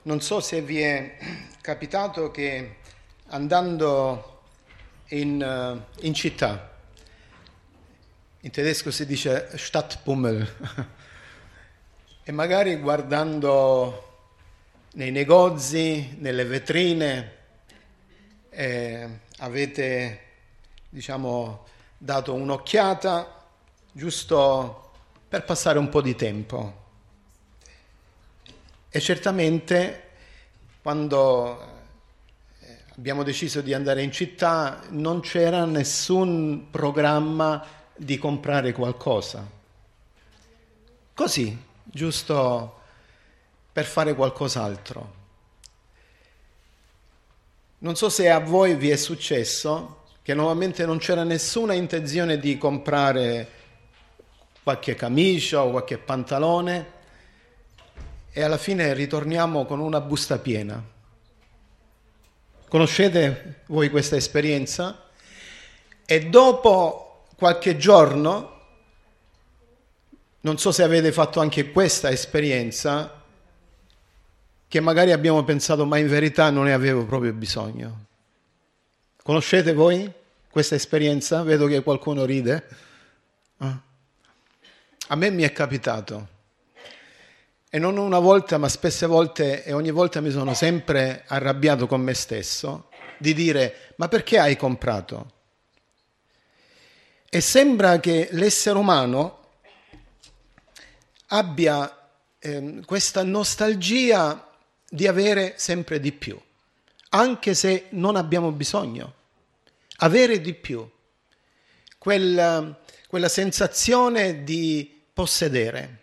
Non so se vi è capitato che andando in città, in tedesco si dice Stadtbummel, e magari guardando nei negozi, nelle vetrine, avete, dato un'occhiata giusto per passare un po' di tempo. E certamente quando abbiamo deciso di andare in città non c'era nessun programma di comprare qualcosa. Così, giusto per fare qualcos'altro. Non so se a voi vi è successo che normalmente non c'era nessuna intenzione di comprare qualche camicia o qualche pantalone, e alla fine ritorniamo con una busta piena. Conoscete voi questa esperienza? E dopo qualche giorno, non so se avete fatto anche questa esperienza, che magari abbiamo pensato, ma in verità non ne avevo proprio bisogno. Conoscete voi questa esperienza? Vedo che qualcuno ride. A me mi è capitato. E non una volta, ma spesse volte, e ogni volta mi sono sempre arrabbiato con me stesso, di dire, ma perché hai comprato? E sembra che l'essere umano abbia questa nostalgia di avere sempre di più, anche se non abbiamo bisogno. Avere di più, quella sensazione di possedere.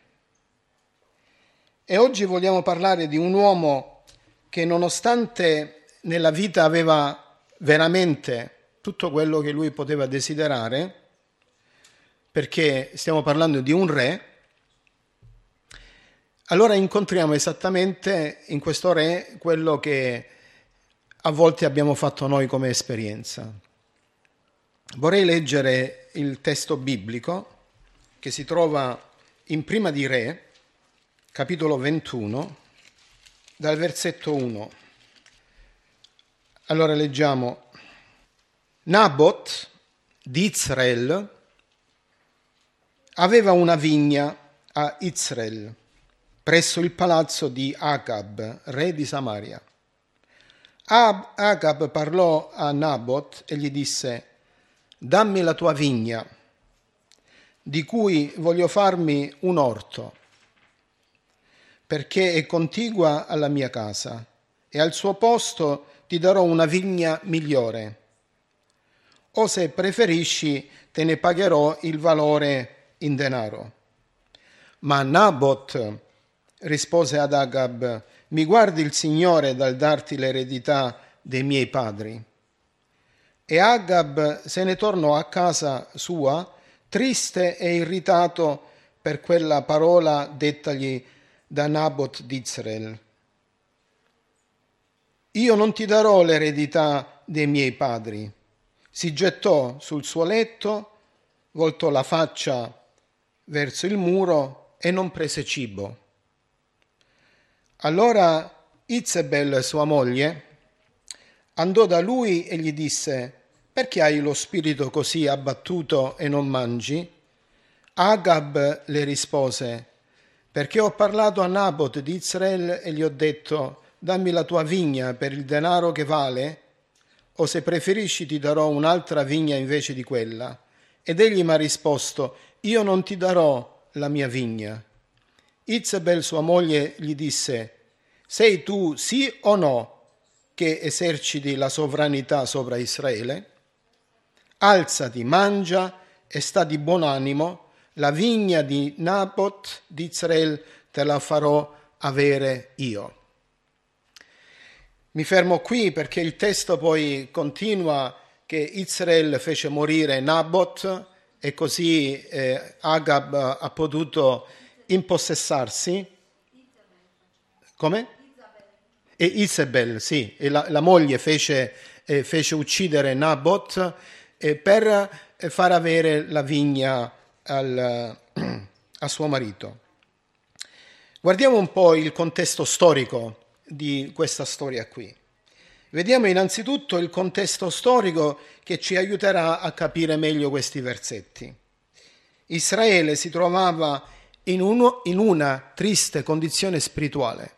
E oggi vogliamo parlare di un uomo che, nonostante nella vita aveva veramente tutto quello che lui poteva desiderare, perché stiamo parlando di un re, allora incontriamo esattamente in questo re quello che a volte abbiamo fatto noi come esperienza. Vorrei leggere il testo biblico che si trova in Prima di Re, capitolo 21, dal versetto 1. Allora leggiamo: Nabot di Israel aveva una vigna a Israel, presso il palazzo di Acab, re di Samaria. Acab parlò a Nabot e gli disse: dammi la tua vigna, di cui voglio farmi un orto, perché è contigua alla mia casa, e al suo posto ti darò una vigna migliore. O se preferisci, te ne pagherò il valore in denaro. Ma Nabot rispose ad Acab: mi guardi il Signore dal darti l'eredità dei miei padri. E Acab se ne tornò a casa sua, triste e irritato per quella parola dettagli da Nabot di Israel. Io non ti darò l'eredità dei miei padri. Si gettò sul suo letto, voltò la faccia verso il muro e non prese cibo. Allora Izebel, sua moglie, andò da lui e gli disse: perché hai lo spirito così abbattuto e non mangi? Agab le rispose: perché ho parlato a Nabot di Israel e gli ho detto: dammi la tua vigna per il denaro che vale, o se preferisci ti darò un'altra vigna invece di quella. Ed egli mi ha risposto: io non ti darò la mia vigna. Izebel, sua moglie, gli disse: sei tu sì o no che eserciti la sovranità sopra Israele? Alzati, mangia e sta di buon animo, la vigna di Nabot di Israel te la farò avere io. Mi fermo qui perché il testo poi continua che Israel fece morire Nabot e così Agab ha potuto impossessarsi. Come? E Izebel, sì, e la moglie fece uccidere Nabot per far avere la vigna a suo marito. Guardiamo un po' il contesto storico di questa storia qui. Vediamo innanzitutto il contesto storico che ci aiuterà a capire meglio questi versetti. Israele si trovava in una triste condizione spirituale.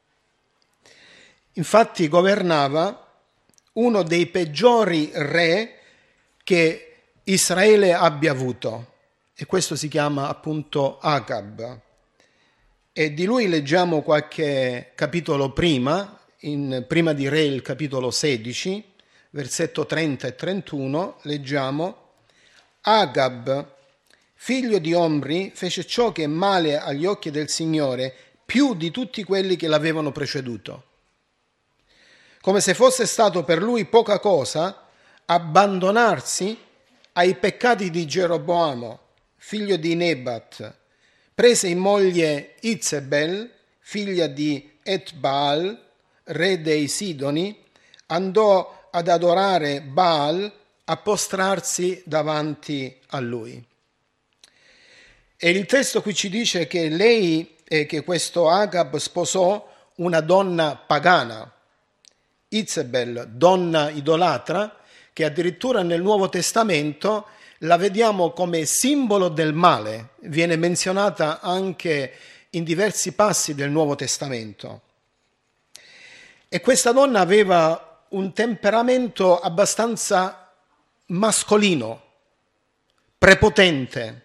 Infatti governava uno dei peggiori re che Israele abbia avuto, e questo si chiama appunto Agab. E di lui leggiamo qualche capitolo prima, in Prima di Re, il capitolo 16, versetto 30 e 31, leggiamo: Agab, figlio di Omri, fece ciò che è male agli occhi del Signore più di tutti quelli che l'avevano preceduto. Come se fosse stato per lui poca cosa abbandonarsi ai peccati di Geroboamo, figlio di Nebat. Prese in moglie Izebel, figlia di Etbaal, re dei Sidoni, andò ad adorare Baal, a prostrarsi davanti a lui. E il testo qui ci dice che questo Agab sposò una donna pagana, Izebel, donna idolatra, che addirittura nel Nuovo Testamento la vediamo come simbolo del male, viene menzionata anche in diversi passi del Nuovo Testamento. E questa donna aveva un temperamento abbastanza mascolino, prepotente,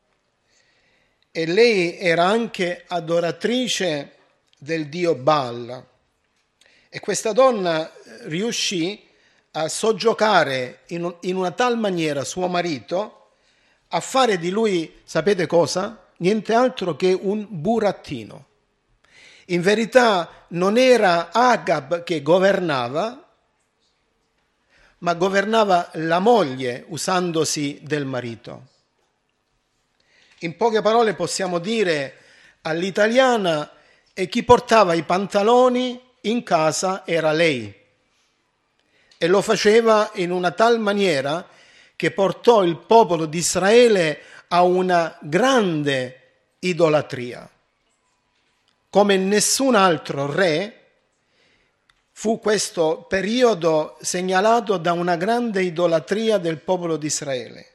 e lei era anche adoratrice del dio Baal. E questa donna riuscì a soggiocare in una tal maniera suo marito, a fare di lui, sapete cosa? Niente altro che un burattino. In verità non era Agab che governava, ma governava la moglie usandosi del marito. In poche parole possiamo dire all'italiana: e chi portava i pantaloni in casa era lei. E lo faceva in una tal maniera che portò il popolo di Israele a una grande idolatria. Come nessun altro re, fu questo periodo segnalato da una grande idolatria del popolo di Israele.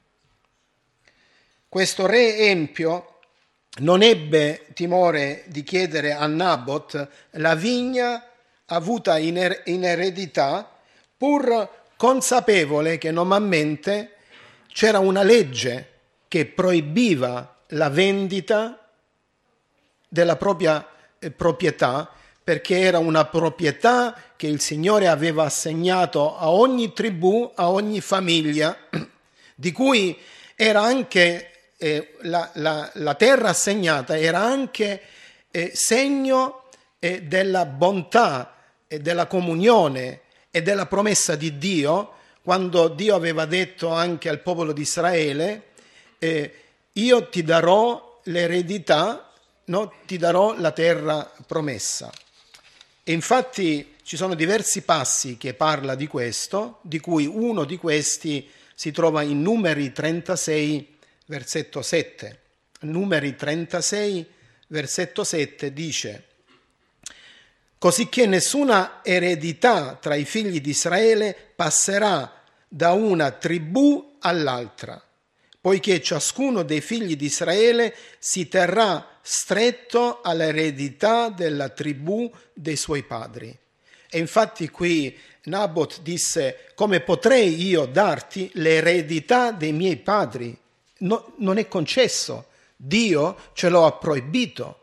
Questo re empio non ebbe timore di chiedere a Nabot la vigna avuta in eredità, pur consapevole che normalmente c'era una legge che proibiva la vendita della propria proprietà, perché era una proprietà che il Signore aveva assegnato a ogni tribù, a ogni famiglia, di cui era anche la terra assegnata, era anche segno della bontà e della comunione e della promessa di Dio, quando Dio aveva detto anche al popolo di Israele: io ti darò l'eredità, no? Ti darò la terra promessa. E infatti ci sono diversi passi che parla di questo, di cui uno di questi si trova in Numeri 36, versetto 7. Numeri 36, versetto 7 dice: cosicché nessuna eredità tra i figli di Israele passerà da una tribù all'altra, poiché ciascuno dei figli di Israele si terrà stretto all'eredità della tribù dei suoi padri. E infatti qui Nabot disse: come potrei io darti l'eredità dei miei padri? No, non è concesso, Dio ce lo ha proibito.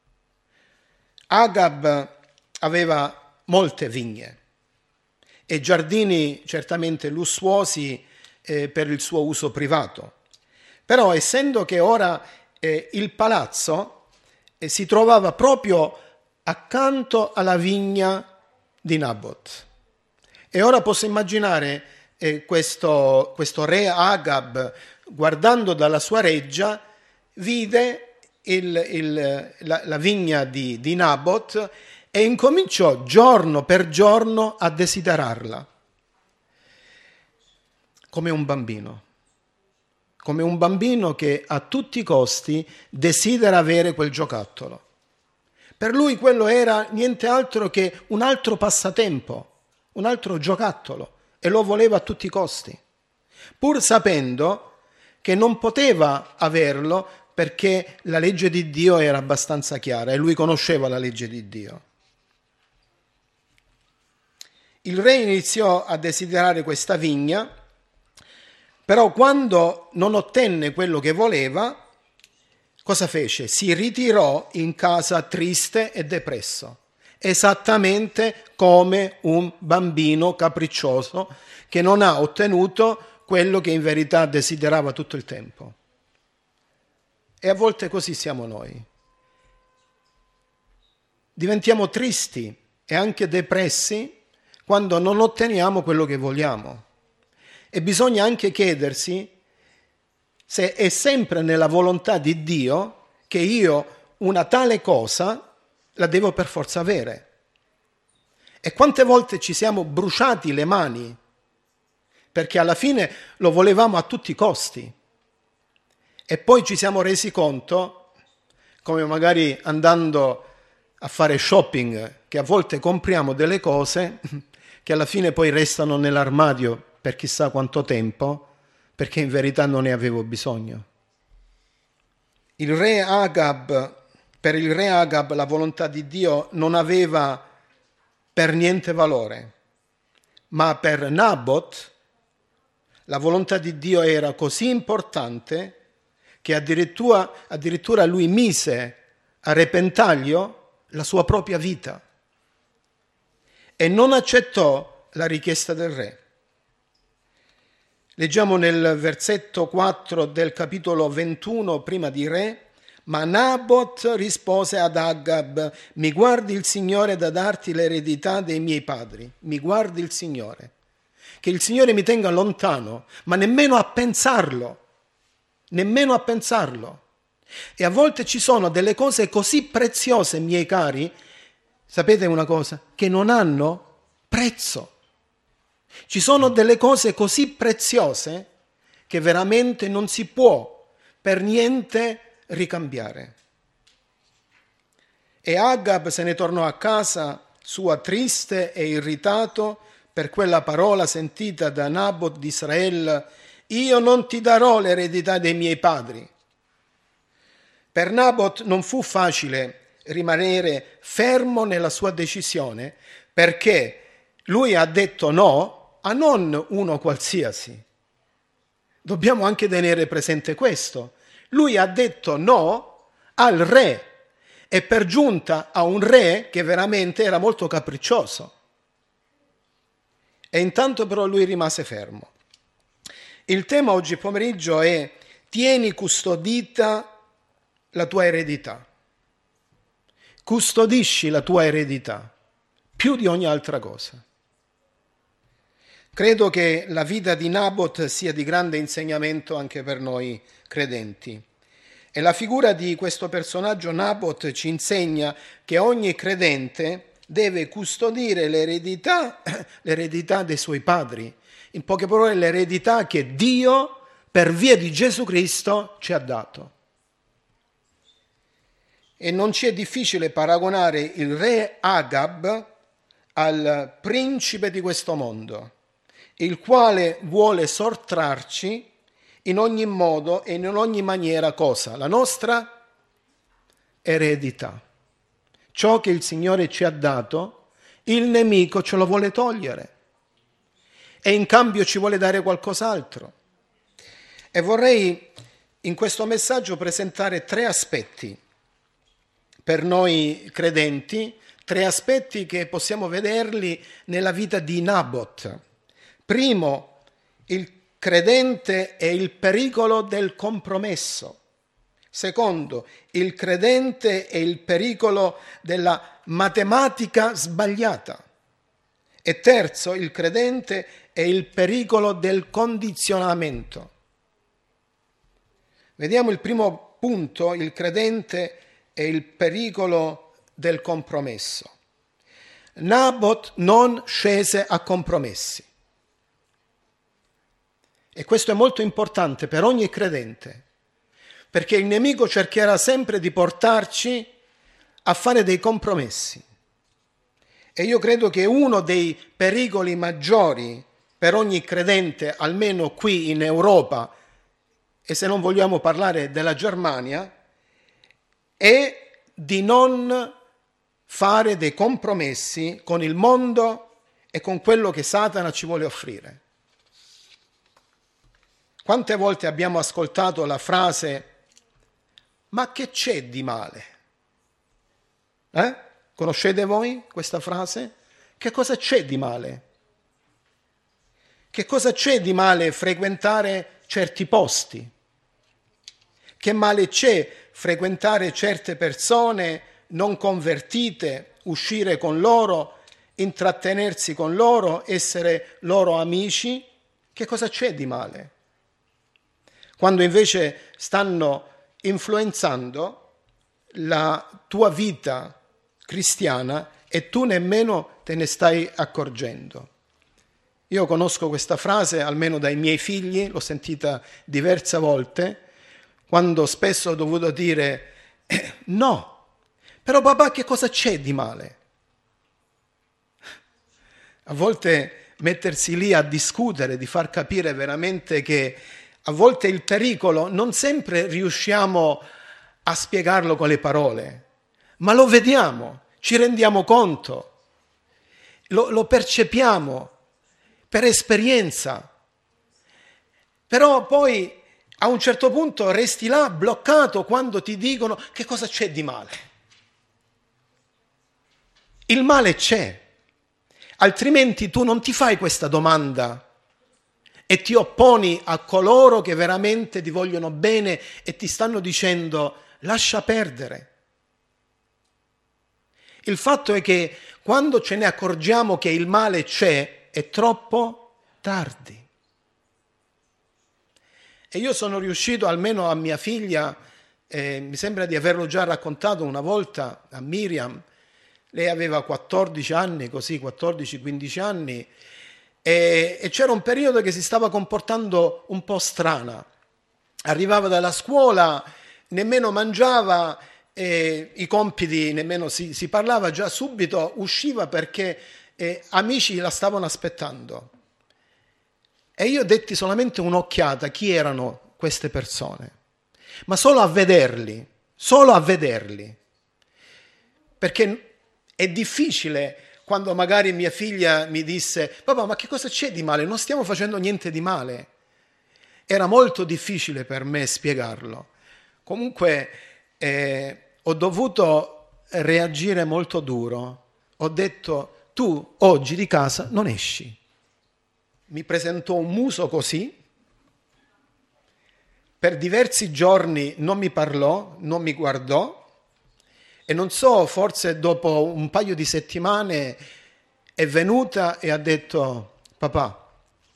Agab aveva molte vigne e giardini certamente lussuosi per il suo uso privato. Però essendo che ora il palazzo si trovava proprio accanto alla vigna di Nabot. E ora posso immaginare questo re Agab, guardando dalla sua reggia, vide la vigna di Nabot e incominciò giorno per giorno a desiderarla, come un bambino che a tutti i costi desidera avere quel giocattolo. Per lui quello era niente altro che un altro passatempo, un altro giocattolo, e lo voleva a tutti i costi, pur sapendo che non poteva averlo perché la legge di Dio era abbastanza chiara e lui conosceva la legge di Dio. Il re iniziò a desiderare questa vigna, però quando non ottenne quello che voleva, cosa fece? Si ritirò in casa triste e depresso, esattamente come un bambino capriccioso che non ha ottenuto quello che in verità desiderava tutto il tempo. E a volte così siamo noi. Diventiamo tristi e anche depressi quando non otteniamo quello che vogliamo. E bisogna anche chiedersi se è sempre nella volontà di Dio che io una tale cosa la devo per forza avere. E quante volte ci siamo bruciati le mani perché alla fine lo volevamo a tutti i costi. E poi ci siamo resi conto, come magari andando a fare shopping, che a volte compriamo delle cose che alla fine poi restano nell'armadio per chissà quanto tempo, perché in verità non ne avevo bisogno. Per il re Agab la volontà di Dio non aveva per niente valore, ma per Nabot la volontà di Dio era così importante che addirittura lui mise a repentaglio la sua propria vita e non accettò la richiesta del re. Leggiamo nel versetto 4 del capitolo 21 prima di Re: ma Nabot rispose ad Agab: mi guardi il Signore da darti l'eredità dei miei padri. Mi guardi il Signore. Che il Signore mi tenga lontano, ma nemmeno a pensarlo. Nemmeno a pensarlo. E a volte ci sono delle cose così preziose, miei cari, sapete una cosa? Che non hanno prezzo. Ci sono delle cose così preziose che veramente non si può per niente ricambiare. E Agab se ne tornò a casa sua triste e irritato per quella parola sentita da Nabot di Israele: io non ti darò l'eredità dei miei padri. Per Nabot non fu facile rimanere fermo nella sua decisione, perché lui ha detto no a non uno qualsiasi. Dobbiamo anche tenere presente questo. Lui ha detto no al re, e per giunta a un re che veramente era molto capriccioso. E intanto però lui rimase fermo. Il tema oggi pomeriggio è: tieni custodita la tua eredità. Custodisci la tua eredità più di ogni altra cosa. Credo che la vita di Nabot sia di grande insegnamento anche per noi credenti. E la figura di questo personaggio Nabot ci insegna che ogni credente deve custodire l'eredità dei suoi padri. In poche parole, l'eredità che Dio, per via di Gesù Cristo, ci ha dato. E non ci è difficile paragonare il re Agab al principe di questo mondo, il quale vuole sottrarci in ogni modo e in ogni maniera cosa? La nostra eredità. Ciò che il Signore ci ha dato, il nemico ce lo vuole togliere e in cambio ci vuole dare qualcos'altro. E vorrei in questo messaggio presentare 3 aspetti per noi credenti, 3 aspetti che possiamo vederli nella vita di Nabot. Primo, il credente e il pericolo del compromesso. Secondo, il credente e il pericolo della matematica sbagliata. E terzo, il credente e il pericolo del condizionamento. Vediamo il primo punto, il credente e il pericolo del compromesso. Nabot non scese a compromessi. E questo è molto importante per ogni credente, perché il nemico cercherà sempre di portarci a fare dei compromessi. E io credo che uno dei pericoli maggiori per ogni credente, almeno qui in Europa, e se non vogliamo parlare della Germania, è di non fare dei compromessi con il mondo e con quello che Satana ci vuole offrire. Quante volte abbiamo ascoltato la frase «Ma che c'è di male?» Conoscete voi questa frase? Che cosa c'è di male? Che cosa c'è di male frequentare certi posti? Che male c'è frequentare certe persone non convertite, uscire con loro, intrattenersi con loro, essere loro amici? Che cosa c'è di male? Quando invece stanno influenzando la tua vita cristiana e tu nemmeno te ne stai accorgendo. Io conosco questa frase almeno dai miei figli, l'ho sentita diverse volte, quando spesso ho dovuto dire no, però papà che cosa c'è di male? A volte mettersi lì a discutere, di far capire veramente che a volte il pericolo non sempre riusciamo a spiegarlo con le parole, ma lo vediamo, ci rendiamo conto, lo percepiamo per esperienza. Però poi a un certo punto resti là bloccato quando ti dicono che cosa c'è di male. Il male c'è, altrimenti tu non ti fai questa domanda e ti opponi a coloro che veramente ti vogliono bene e ti stanno dicendo lascia perdere. Il fatto è che quando ce ne accorgiamo che il male c'è, è troppo tardi. E io sono riuscito, almeno a mia figlia, mi sembra di averlo già raccontato una volta a Miriam, lei aveva 14 anni, così 14-15 anni, e c'era un periodo che si stava comportando un po' strana. Arrivava dalla scuola, nemmeno mangiava, i compiti nemmeno si parlava, già subito usciva perché amici la stavano aspettando. E io detti solamente un'occhiata chi erano queste persone, ma solo a vederli, perché è difficile quando magari mia figlia mi disse papà ma che cosa c'è di male? Non stiamo facendo niente di male. Era molto difficile per me spiegarlo. Comunque ho dovuto reagire molto duro. Ho detto tu oggi di casa non esci. Mi presentò un muso così, per diversi giorni non mi parlò, non mi guardò e non so, forse dopo un paio di settimane è venuta e ha detto papà,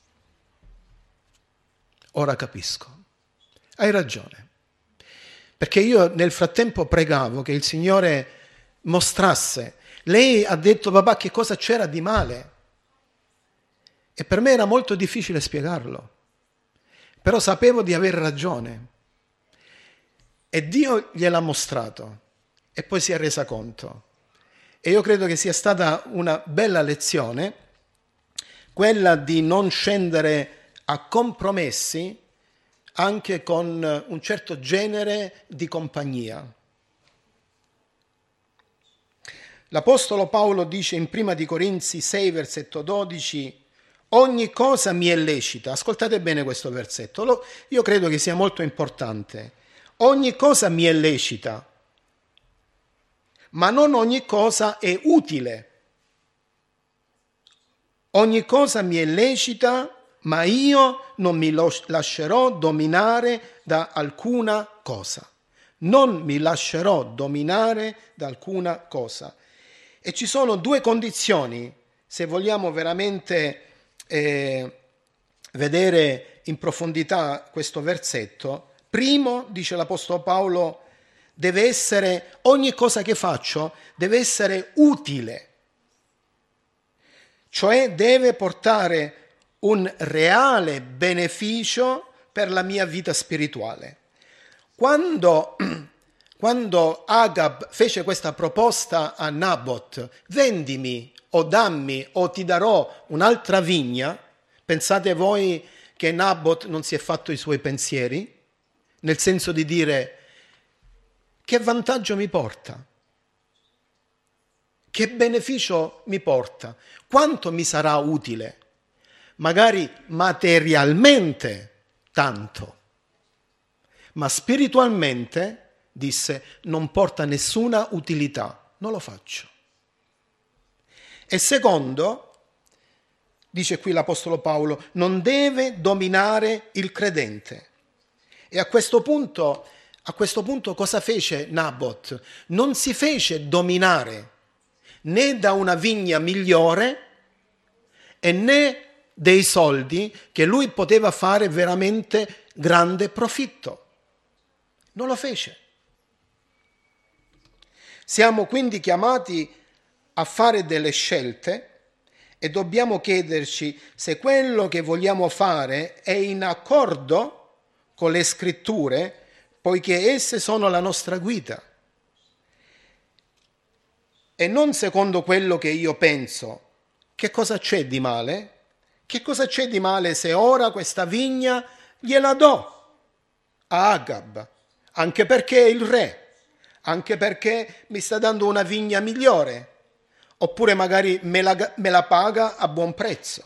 ora capisco, hai ragione, perché io nel frattempo pregavo che il Signore mostrasse. Lei ha detto papà che cosa c'era di male. E per me era molto difficile spiegarlo, però sapevo di aver ragione. E Dio gliel'ha mostrato e poi si è resa conto. E io credo che sia stata una bella lezione, quella di non scendere a compromessi anche con un certo genere di compagnia. L'Apostolo Paolo dice in Prima di Corinzi 6, versetto 12, ogni cosa mi è lecita. Ascoltate bene questo versetto, io credo che sia molto importante. Ogni cosa mi è lecita, ma non ogni cosa è utile. Ogni cosa mi è lecita, ma io non mi lascerò dominare da alcuna cosa. Non mi lascerò dominare da alcuna cosa. E ci sono due condizioni, se vogliamo veramente vedere in profondità questo versetto. Primo, dice l'Apostolo Paolo, deve essere, ogni cosa che faccio deve essere utile, cioè deve portare un reale beneficio per la mia vita spirituale. Quando quando Agab fece questa proposta a Nabot, vendimi o dammi o ti darò un'altra vigna, pensate voi che Nabot non si è fatto i suoi pensieri? Nel senso di dire, che vantaggio mi porta? Che beneficio mi porta? Quanto mi sarà utile? Magari materialmente tanto, ma spiritualmente, disse, non porta nessuna utilità, non lo faccio. E secondo, dice qui l'Apostolo Paolo, non deve dominare il credente. E a questo punto cosa fece Nabot? Non si fece dominare né da una vigna migliore e né dei soldi che lui poteva fare veramente grande profitto. Non lo fece. Siamo quindi chiamati a fare delle scelte e dobbiamo chiederci se quello che vogliamo fare è in accordo con le scritture, poiché esse sono la nostra guida. E non secondo quello che io penso. Che cosa c'è di male? Che cosa c'è di male se ora questa vigna gliela do a Agab? Anche perché è il re, anche perché mi sta dando una vigna migliore, oppure magari me la paga a buon prezzo.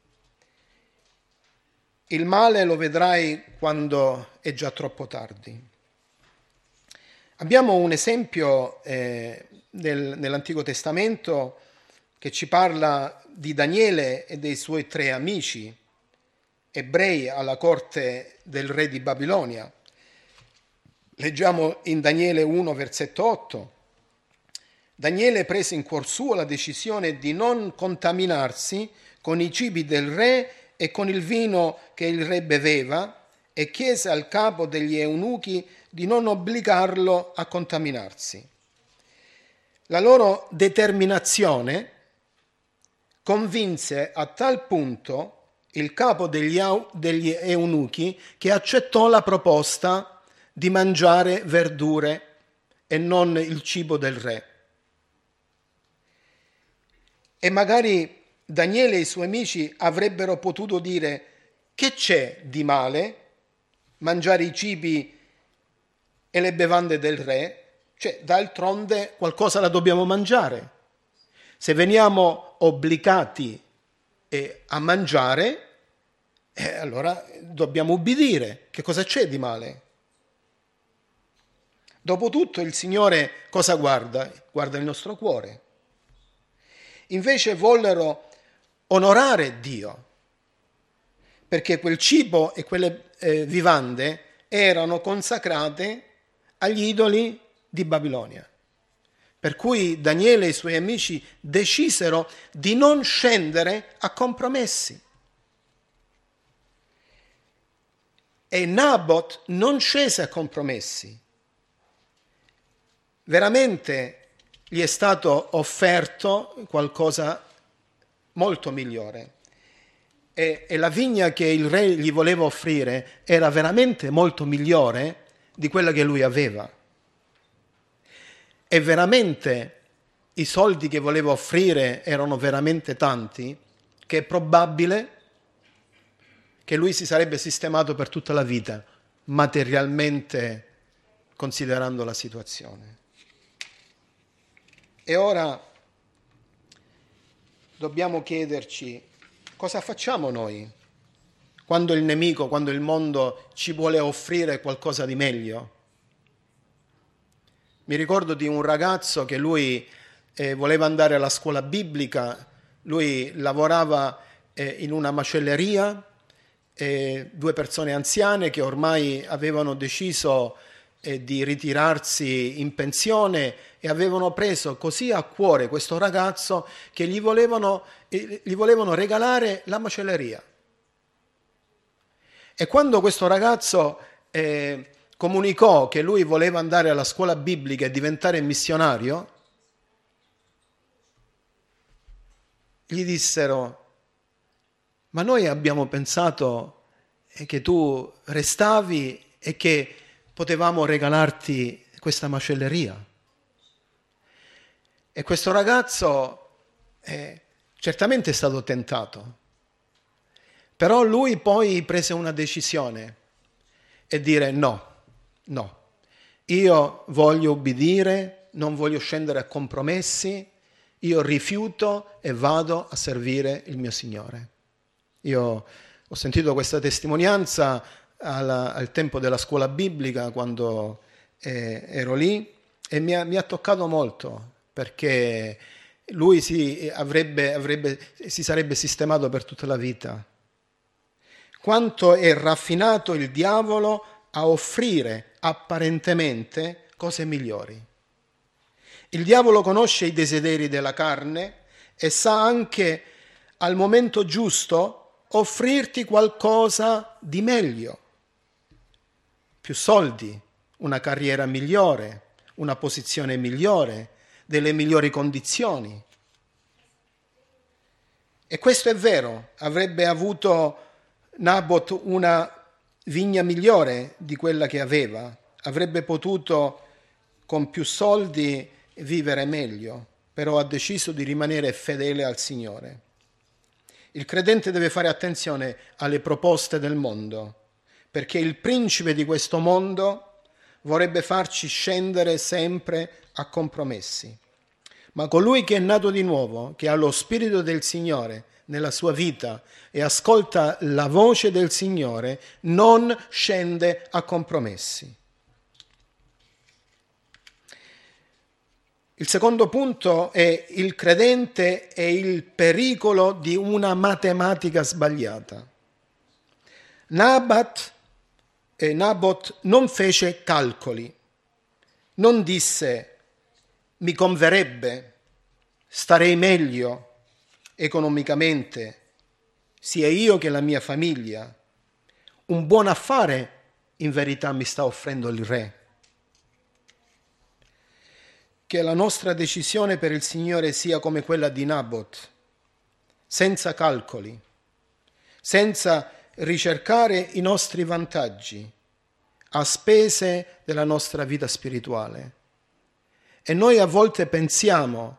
Il male lo vedrai quando è già troppo tardi. Abbiamo un esempio nell'Antico Testamento che ci parla di Daniele e dei suoi 3 amici ebrei alla corte del re di Babilonia. Leggiamo in Daniele 1, versetto 8. Daniele prese in cuor suo la decisione di non contaminarsi con i cibi del re e con il vino che il re beveva e chiese al capo degli eunuchi di non obbligarlo a contaminarsi. La loro determinazione convinse a tal punto il capo degli eunuchi che accettò la proposta di mangiare verdure e non il cibo del re. E magari Daniele e i suoi amici avrebbero potuto dire: che c'è di male mangiare i cibi e le bevande del re? Cioè, d'altronde qualcosa la dobbiamo mangiare. Se veniamo obbligati a mangiare, allora dobbiamo ubbidire. Che cosa c'è di male? Dopotutto il Signore cosa guarda? Guarda il nostro cuore. Invece vollero onorare Dio, perché quel cibo e quelle vivande erano consacrate agli idoli di Babilonia. Per cui Daniele e i suoi amici decisero di non scendere a compromessi. E Nabot non scese a compromessi. Veramente gli è stato offerto qualcosa molto migliore. E la vigna che il re gli voleva offrire era veramente molto migliore di quella che lui aveva. E veramente i soldi che voleva offrire erano veramente tanti, che è probabile che lui si sarebbe sistemato per tutta la vita, materialmente considerando la situazione. E ora dobbiamo chiederci cosa facciamo noi quando il nemico, quando il mondo ci vuole offrire qualcosa di meglio. Mi ricordo di un ragazzo che lui voleva andare alla scuola biblica, lui lavorava in una macelleria, 2 persone anziane che ormai avevano deciso di ritirarsi in pensione e avevano preso così a cuore questo ragazzo che gli volevano regalare la macelleria. E quando questo ragazzo comunicò che lui voleva andare alla scuola biblica e diventare missionario, gli dissero: ma noi abbiamo pensato che tu restavi e che potevamo regalarti questa macelleria. E questo ragazzo certamente è stato tentato, però lui poi prese una decisione e dire no, io voglio ubbidire, non voglio scendere a compromessi, io rifiuto e vado a servire il mio Signore. Io ho sentito questa testimonianza al tempo della scuola biblica, quando ero lì, e mi ha toccato molto, perché lui si sarebbe sistemato per tutta la vita. Quanto è raffinato il diavolo a offrire apparentemente cose migliori. Il diavolo conosce i desideri della carne e sa anche al momento giusto offrirti qualcosa di meglio. Più soldi, una carriera migliore, una posizione migliore, delle migliori condizioni. E questo è vero, avrebbe avuto Nabot una vigna migliore di quella che aveva, avrebbe potuto con più soldi vivere meglio, però ha deciso di rimanere fedele al Signore. Il credente deve fare attenzione alle proposte del mondo, perché il principe di questo mondo vorrebbe farci scendere sempre a compromessi. Ma colui che è nato di nuovo, che ha lo Spirito del Signore nella sua vita e ascolta la voce del Signore, non scende a compromessi. Il secondo punto è il credente e il pericolo di una matematica sbagliata. Nabot non fece calcoli, non disse mi converrebbe, starei meglio economicamente, sia io che la mia famiglia. Un buon affare in verità mi sta offrendo il re. Che la nostra decisione per il Signore sia come quella di Nabot, senza calcoli, senza ricercare i nostri vantaggi, a spese della nostra vita spirituale. E noi a volte pensiamo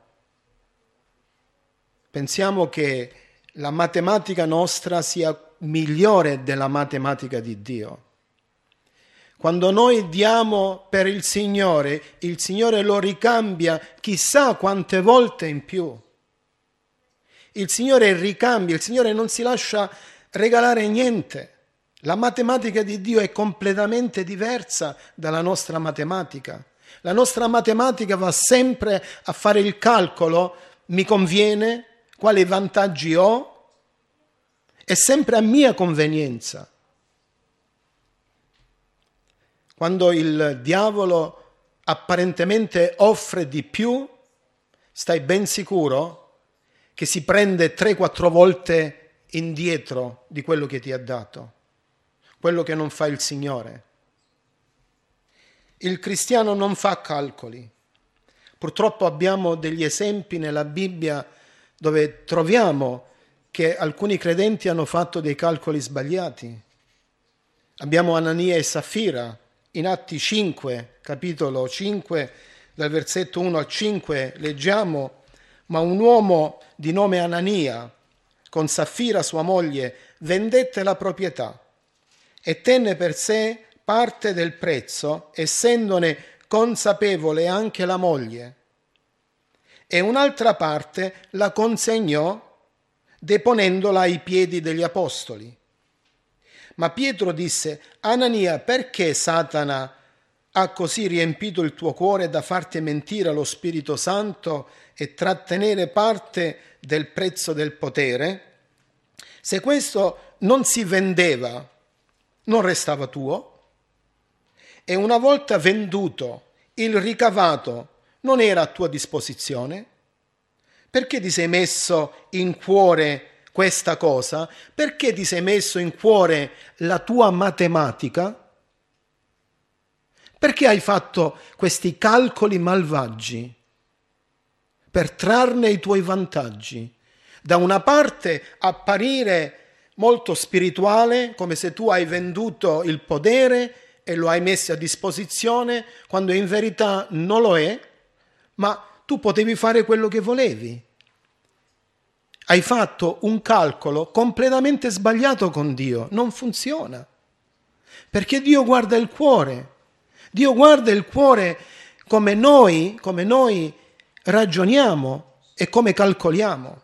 che la matematica nostra sia migliore della matematica di Dio. Quando noi diamo per il Signore lo ricambia chissà quante volte in più. Il Signore ricambia, il Signore non si lascia regalare niente. La matematica di Dio è completamente diversa dalla nostra matematica. La nostra matematica va sempre a fare il calcolo, mi conviene, quali vantaggi ho, è sempre a mia convenienza. Quando il diavolo apparentemente offre di più, stai ben sicuro che si prende 3-4 volte indietro di quello che ti ha dato, quello che non fa il Signore. Il cristiano non fa calcoli. Purtroppo abbiamo degli esempi nella Bibbia dove troviamo che alcuni credenti hanno fatto dei calcoli sbagliati. Abbiamo Anania e Saffira. In Atti 5, capitolo 5, dal versetto 1 al 5, leggiamo: ma un uomo di nome Anania, con Saffira sua moglie, vendette la proprietà e tenne per sé parte del prezzo, essendone consapevole anche la moglie, e un'altra parte la consegnò deponendola ai piedi degli apostoli. Ma Pietro disse: Anania, perché Satana ha così riempito il tuo cuore da farti mentire allo Spirito Santo e trattenere parte del prezzo del potere? Se questo non si vendeva, non restava tuo? E una volta venduto, il ricavato non era a tua disposizione? Perché ti sei messo in cuore questa cosa? Perché ti sei messo in cuore la tua matematica? Perché hai fatto questi calcoli malvagi per trarne i tuoi vantaggi? Da una parte apparire molto spirituale, come se tu hai venduto il potere e lo hai messo a disposizione quando in verità non lo è, ma tu potevi fare quello che volevi. Hai fatto un calcolo completamente sbagliato con Dio, non funziona. Perché Dio guarda il cuore. Dio guarda il cuore come noi ragioniamo e come calcoliamo.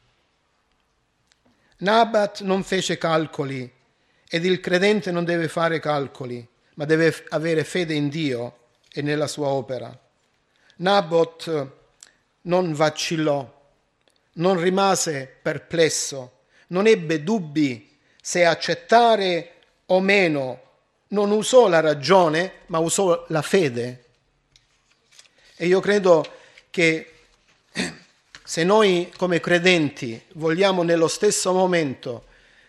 Nabat non fece calcoli ed il credente non deve fare calcoli, ma deve avere fede in Dio e nella sua opera. Nabot non vacillò, non rimase perplesso, non ebbe dubbi se accettare o meno, non usò la ragione, ma usò la fede. E io credo che se noi come credenti vogliamo nello stesso momento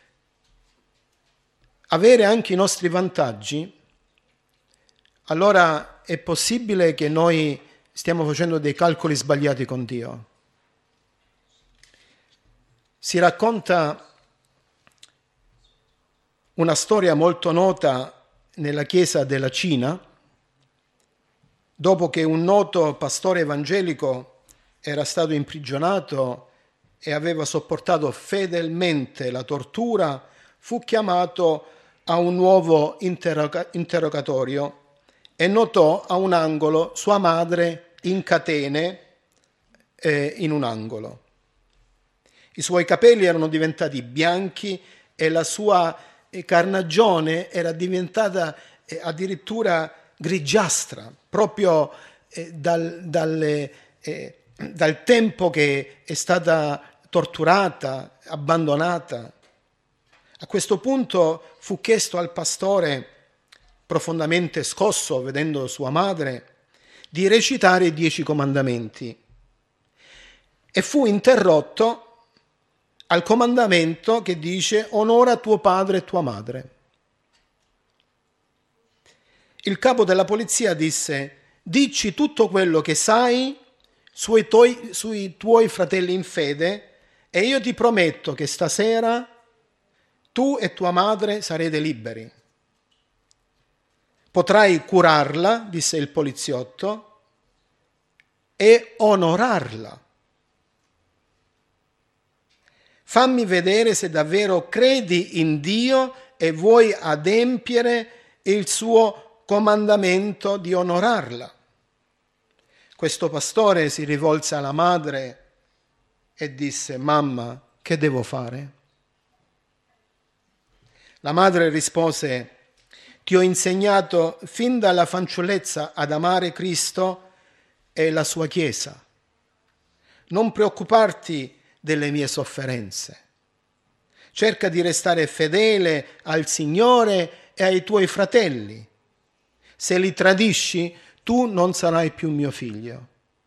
avere anche i nostri vantaggi, allora è possibile che noi stiamo facendo dei calcoli sbagliati con Dio. Si racconta una storia molto nota nella Chiesa della Cina, dopo che un noto pastore evangelico era stato imprigionato e aveva sopportato fedelmente la tortura, fu chiamato a un nuovo interrogatorio e notò a un angolo sua madre in catene in un angolo. I suoi capelli erano diventati bianchi e la sua carnagione era diventata addirittura grigiastra, proprio dal tempo che è stata torturata, abbandonata. A questo punto fu chiesto al pastore, profondamente scosso vedendo sua madre, di recitare i 10 comandamenti e fu interrotto al comandamento che dice onora tuo padre e tua madre. Il capo della polizia disse: dici tutto quello che sai sui tuoi fratelli in fede e io ti prometto che stasera tu e tua madre sarete liberi. Potrai curarla, disse il poliziotto, e onorarla. Fammi vedere se davvero credi in Dio e vuoi adempiere il suo comandamento di onorarla. Questo pastore si rivolse alla madre e disse: mamma, che devo fare? La madre rispose: ti ho insegnato fin dalla fanciullezza ad amare Cristo e la sua Chiesa. Non preoccuparti delle mie sofferenze. Cerca di restare fedele al Signore e ai tuoi fratelli. Se li tradisci, tu non sarai più mio figlio.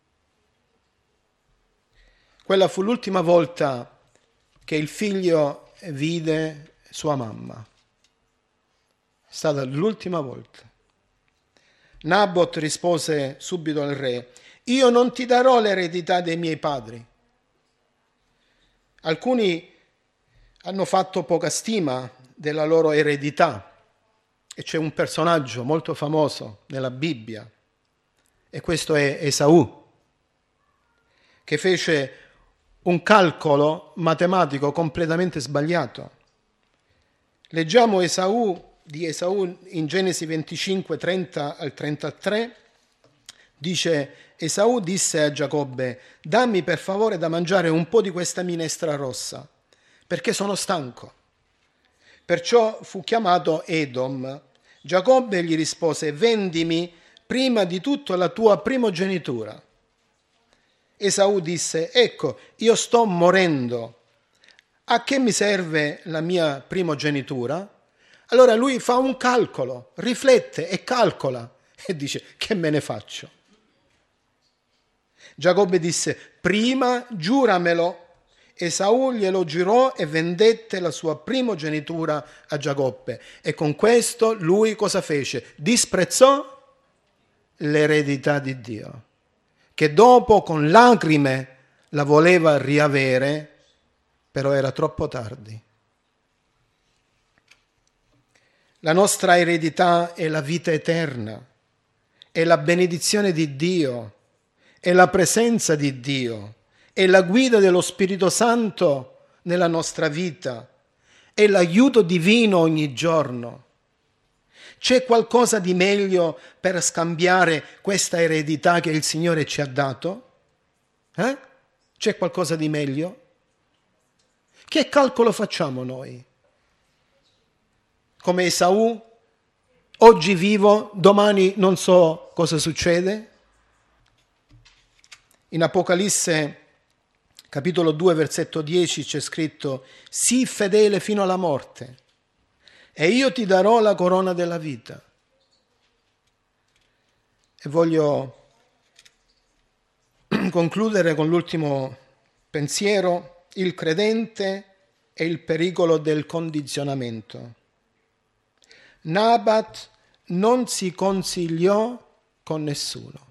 Quella fu l'ultima volta che il figlio vide sua mamma. È stata l'ultima volta. Nabot rispose subito al re: io non ti darò l'eredità dei miei padri. Alcuni hanno fatto poca stima della loro eredità e c'è un personaggio molto famoso nella Bibbia e questo è Esaù, che fece un calcolo matematico completamente sbagliato. Leggiamo di Esaù in Genesi 25, 30 al 33. Dice: Esaù disse a Giacobbe: dammi per favore da mangiare un po' di questa minestra rossa, perché sono stanco. Perciò fu chiamato Edom. Giacobbe gli rispose: vendimi prima di tutto la tua primogenitura. Esaù disse: ecco, io sto morendo, a che mi serve la mia primogenitura? Allora lui fa un calcolo, riflette e calcola e dice: che me ne faccio? Giacobbe disse: prima giuramelo. Esaù glielo giurò e vendette la sua primogenitura a Giacobbe. E con questo lui cosa fece? Disprezzò l'eredità di Dio, che dopo con lacrime la voleva riavere, però era troppo tardi. La nostra eredità è la vita eterna, è la benedizione di Dio, è la presenza di Dio, è la guida dello Spirito Santo nella nostra vita, è l'aiuto divino ogni giorno. C'è qualcosa di meglio per scambiare questa eredità che il Signore ci ha dato? C'è qualcosa di meglio? Che calcolo facciamo noi? Come Esaù? Oggi vivo, domani non so cosa succede? In Apocalisse, capitolo 2, versetto 10, c'è scritto: sii fedele fino alla morte e io ti darò la corona della vita. E voglio concludere con l'ultimo pensiero: il credente e il pericolo del condizionamento. Nabat non si consigliò con nessuno.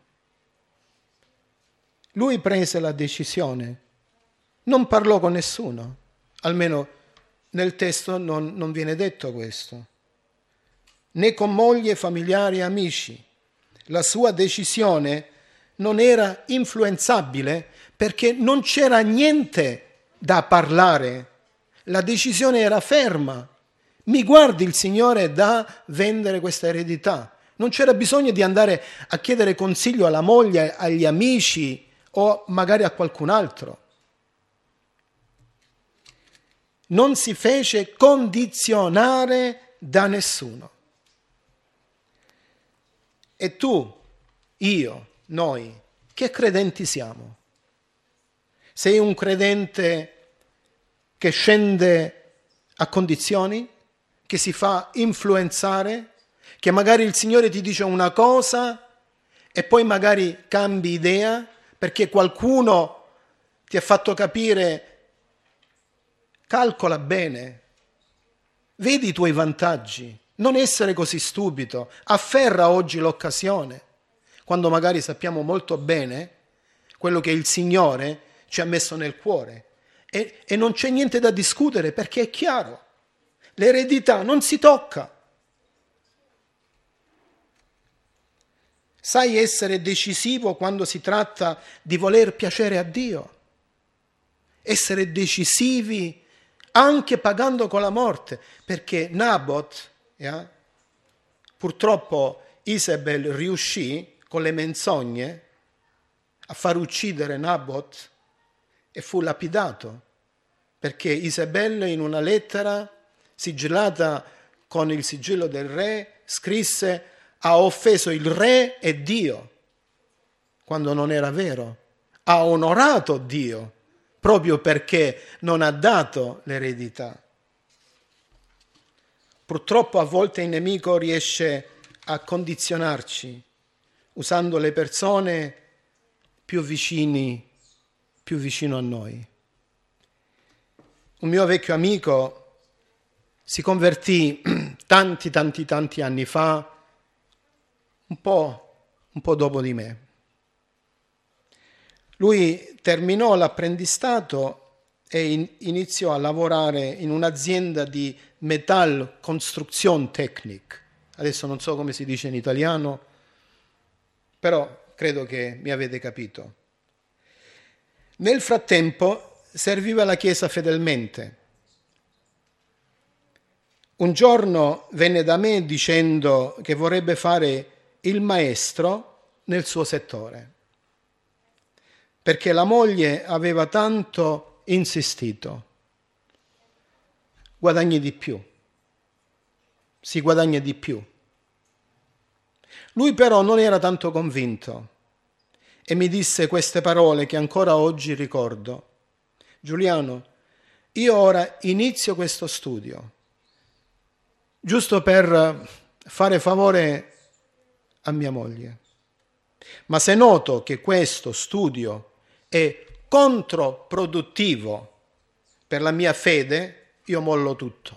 Lui prese la decisione, non parlò con nessuno, almeno nel testo non viene detto questo, né con moglie, familiari e amici. La sua decisione non era influenzabile perché non c'era niente da parlare, la decisione era ferma. Mi guardi il Signore da vendere questa eredità. Non c'era bisogno di andare a chiedere consiglio alla moglie, agli amici o magari a qualcun altro. Non si fece condizionare da nessuno. E tu, io, noi, che credenti siamo? Sei un credente che scende a condizioni? Che si fa influenzare, che magari il Signore ti dice una cosa e poi magari cambi idea perché qualcuno ti ha fatto capire: calcola bene, vedi i tuoi vantaggi, non essere così stupido, afferra oggi l'occasione, quando magari sappiamo molto bene quello che il Signore ci ha messo nel cuore e non c'è niente da discutere perché è chiaro. L'eredità non si tocca. Sai essere decisivo quando si tratta di voler piacere a Dio. Essere decisivi anche pagando con la morte, perché Nabot, purtroppo Isabel riuscì con le menzogne a far uccidere Nabot e fu lapidato, perché Isabel in una lettera sigillata con il sigillo del re, scrisse: ha offeso il re e Dio, quando non era vero. Ha onorato Dio, proprio perché non ha dato l'eredità. Purtroppo a volte il nemico riesce a condizionarci, usando le persone più vicino a noi. Un mio vecchio amico si convertì tanti anni fa, un po' dopo di me. Lui terminò l'apprendistato e iniziò a lavorare in un'azienda di Metall Construction Technique. Adesso non so come si dice in italiano, però credo che mi avete capito. Nel frattempo serviva la Chiesa fedelmente. Un giorno venne da me dicendo che vorrebbe fare il maestro nel suo settore, perché la moglie aveva tanto insistito. Guadagni di più, si guadagna di più. Lui però non era tanto convinto e mi disse queste parole che ancora oggi ricordo: Giuliano, io ora inizio questo studio, giusto per fare favore a mia moglie. Ma se noto che questo studio è controproduttivo per la mia fede, io mollo tutto.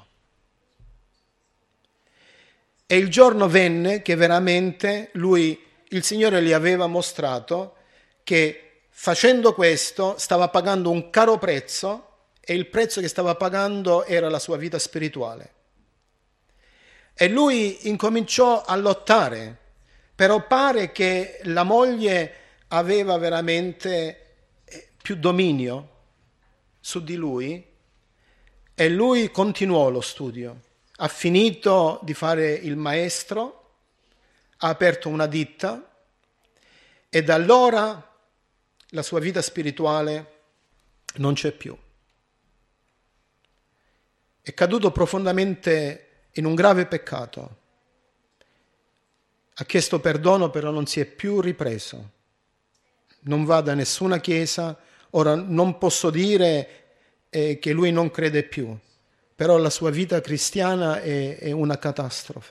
E il giorno venne che veramente il Signore gli aveva mostrato che facendo questo stava pagando un caro prezzo, e il prezzo che stava pagando era la sua vita spirituale. E lui incominciò a lottare, però pare che la moglie aveva veramente più dominio su di lui e lui continuò lo studio. Ha finito di fare il maestro, ha aperto una ditta e da allora la sua vita spirituale non c'è più. È caduto profondamente in un grave peccato. Ha chiesto perdono, però non si è più ripreso. Non va da nessuna chiesa. Ora non posso dire che lui non crede più, però la sua vita cristiana è una catastrofe.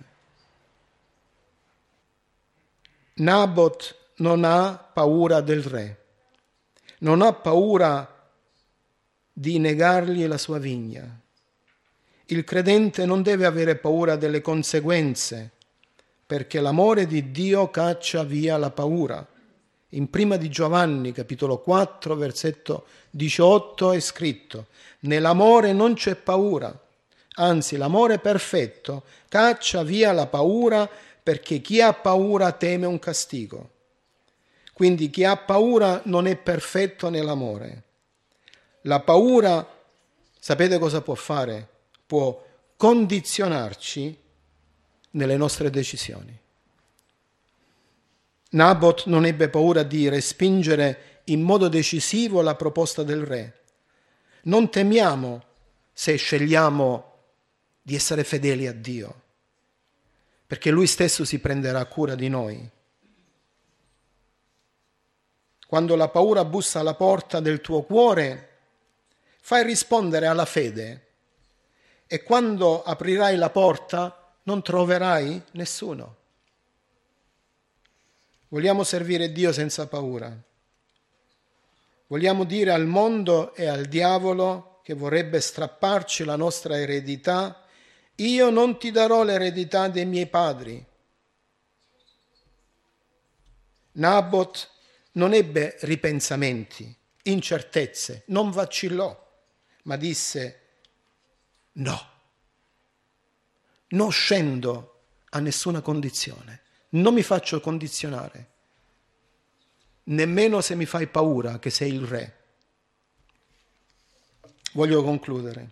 Nabot non ha paura del re, non ha paura di negargli la sua vigna. Il credente non deve avere paura delle conseguenze, perché l'amore di Dio caccia via la paura. In prima di Giovanni, capitolo 4, versetto 18 è scritto: nell'amore non c'è paura, anzi l'amore perfetto caccia via la paura, perché chi ha paura teme un castigo. Quindi chi ha paura non è perfetto nell'amore. La paura, sapete cosa può fare? Può condizionarci nelle nostre decisioni. Nabot non ebbe paura di respingere in modo decisivo la proposta del re. Non temiamo se scegliamo di essere fedeli a Dio, perché Lui stesso si prenderà cura di noi. Quando la paura bussa alla porta del tuo cuore, fai rispondere alla fede. E quando aprirai la porta non troverai nessuno. Vogliamo servire Dio senza paura. Vogliamo dire al mondo e al diavolo che vorrebbe strapparci la nostra eredità: io non ti darò l'eredità dei miei padri. Nabot non ebbe ripensamenti, incertezze, non vacillò, ma disse: no, non scendo a nessuna condizione, non mi faccio condizionare, nemmeno se mi fai paura che sei il re. Voglio concludere.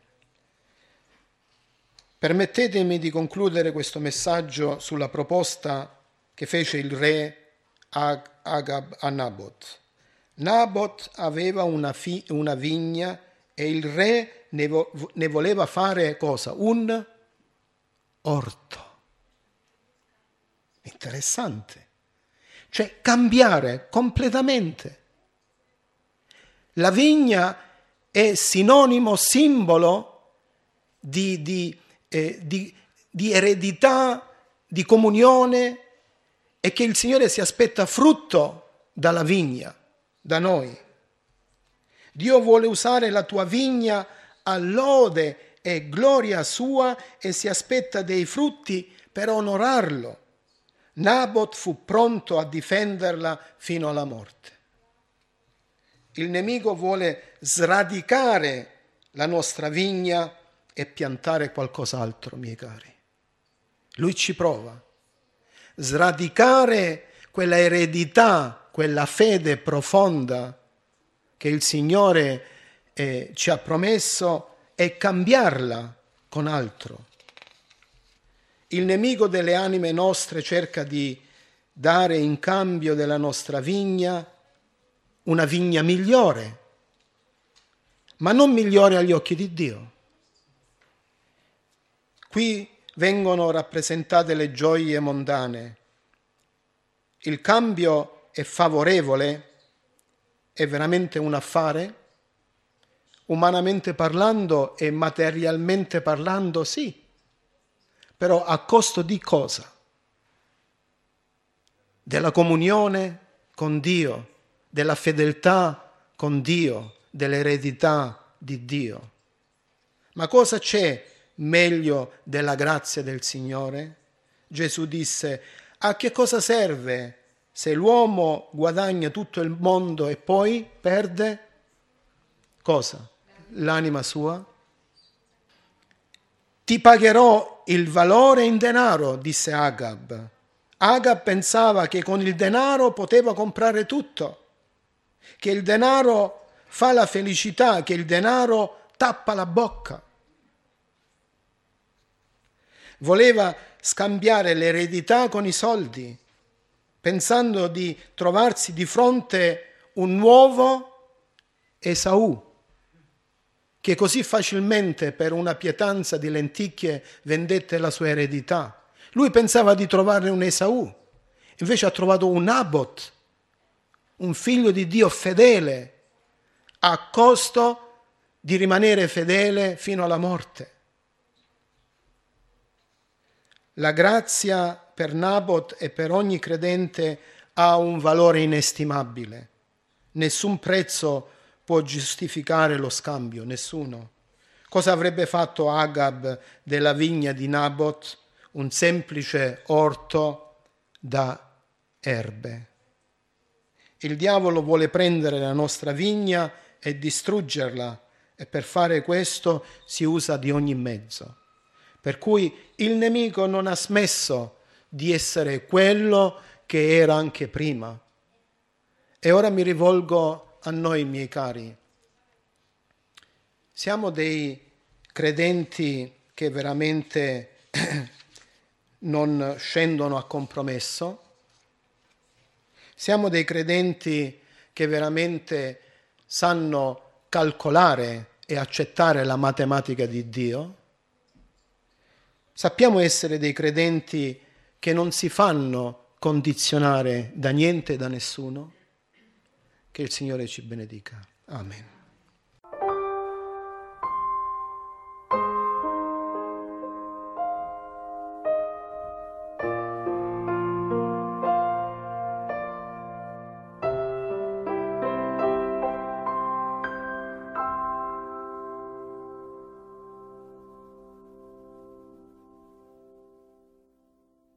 Permettetemi di concludere questo messaggio sulla proposta che fece il re Agab a Nabot. Nabot aveva una vigna e il re ne voleva fare cosa? Un orto. Interessante. Cioè cambiare completamente. La vigna è sinonimo, simbolo di eredità, di comunione, e che il Signore si aspetta frutto dalla vigna, da noi. Dio vuole usare la tua vigna a lode e gloria sua e si aspetta dei frutti per onorarlo. Nabot fu pronto a difenderla fino alla morte. Il nemico vuole sradicare la nostra vigna e piantare qualcos'altro, miei cari. Lui ci prova. Sradicare quella eredità, quella fede profonda che il Signore ci ha promesso e cambiarla con altro. Il nemico delle anime nostre cerca di dare in cambio della nostra vigna una vigna migliore, ma non migliore agli occhi di Dio. Qui vengono rappresentate le gioie mondane. Il cambio è favorevole, è veramente un affare? Umanamente parlando e materialmente parlando, sì. Però a costo di cosa? Della comunione con Dio, della fedeltà con Dio, dell'eredità di Dio. Ma cosa c'è meglio della grazia del Signore? Gesù disse: a che cosa serve se l'uomo guadagna tutto il mondo e poi perde cosa? L'anima sua? Ti pagherò il valore in denaro, disse Agab. Agab pensava che con il denaro poteva comprare tutto, che il denaro fa la felicità, che il denaro tappa la bocca. Voleva scambiare l'eredità con i soldi, pensando di trovarsi di fronte un nuovo Esaù, che così facilmente per una pietanza di lenticchie vendette la sua eredità. Lui pensava di trovare un Esaù, invece ha trovato un Nabot, un figlio di Dio fedele, a costo di rimanere fedele fino alla morte. La grazia per Nabot e per ogni credente ha un valore inestimabile. Nessun prezzo può giustificare lo scambio, nessuno. Cosa avrebbe fatto Agab della vigna di Nabot? Un semplice orto da erbe. Il diavolo vuole prendere la nostra vigna e distruggerla, e per fare questo si usa di ogni mezzo. Per cui il nemico non ha smesso di essere quello che era anche prima. E ora mi rivolgo a noi, miei cari. Siamo dei credenti che veramente non scendono a compromesso? Siamo dei credenti che veramente sanno calcolare e accettare la matematica di Dio? Sappiamo essere dei credenti che non si fanno condizionare da niente e da nessuno? Che il Signore ci benedica. Amen.